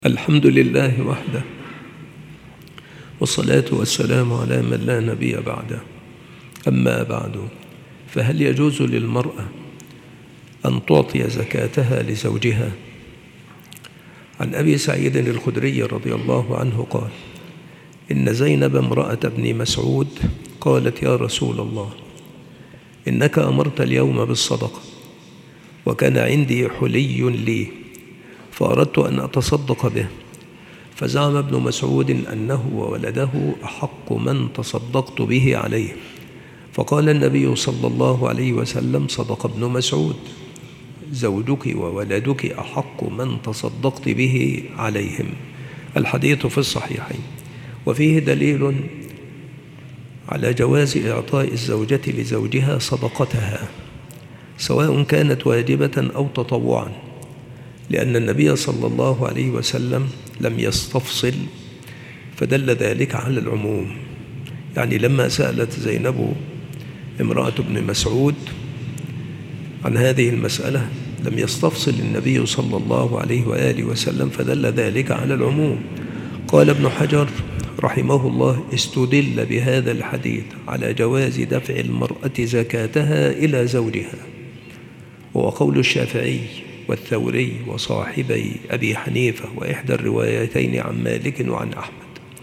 الحمد لله وحده، والصلاة والسلام على من لا نبي بعده. أما بعد، فهل يجوز للمرأة أن تعطي زكاتها لزوجها؟ عن أبي سعيد الخدري رضي الله عنه قال: إن زينب امرأة ابن مسعود قالت: يا رسول الله، إنك أمرت اليوم بالصدقة، وكان عندي حلي لي، فأردت أن أتصدق به، فزعم ابن مسعود أنه وولده أحق من تصدقت به عليه، فقال النبي صلى الله عليه وسلم: صدق ابن مسعود، زوجك وولدك أحق من تصدقت به عليهم. الحديث في الصحيحين. وفيه دليل على جواز إعطاء الزوجة لزوجها صدقتها، سواء كانت واجبة أو تطوعا، لأن النبي صلى الله عليه وسلم لم يستفصل، فدل ذلك على العموم. يعني لما سألت زينب امرأة ابن مسعود عن هذه المسألة لم يستفصل النبي صلى الله عليه وآله وسلم، فدل ذلك على العموم. قال ابن حجر رحمه الله: استدل بهذا الحديث على جواز دفع المرأة زكاتها إلى زوجها، وهو قول الشافعي والثوري وصاحبي أبي حنيفة وإحدى الروايتين عن مالك وعن أحمد.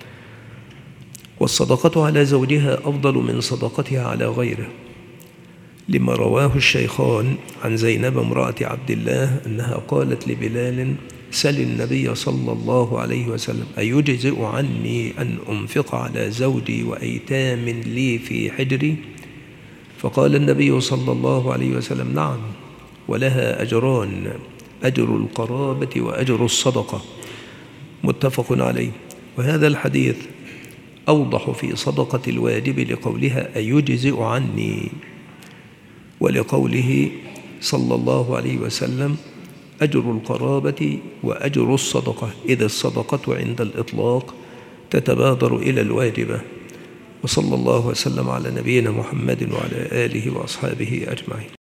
والصدقة على زوجها أفضل من صدقتها على غيره، لما رواه الشيخان عن زينب امرأة عبد الله أنها قالت لبلال: سل النبي صلى الله عليه وسلم أيجزئ عني أن أنفق على زوجي وأيتام لي في حجري؟ فقال النبي صلى الله عليه وسلم: نعم، ولها أجران، أجر القرابة وأجر الصدقة. متفق عليه. وهذا الحديث أوضح في صدقة الواجب لقولها أيجزئ عني، ولقوله صلى الله عليه وسلم أجر القرابة وأجر الصدقة، إذ الصدقة عند الإطلاق تتبادر إلى الواجبة. وصلى الله وسلم على نبينا محمد وعلى آله وأصحابه أجمعين.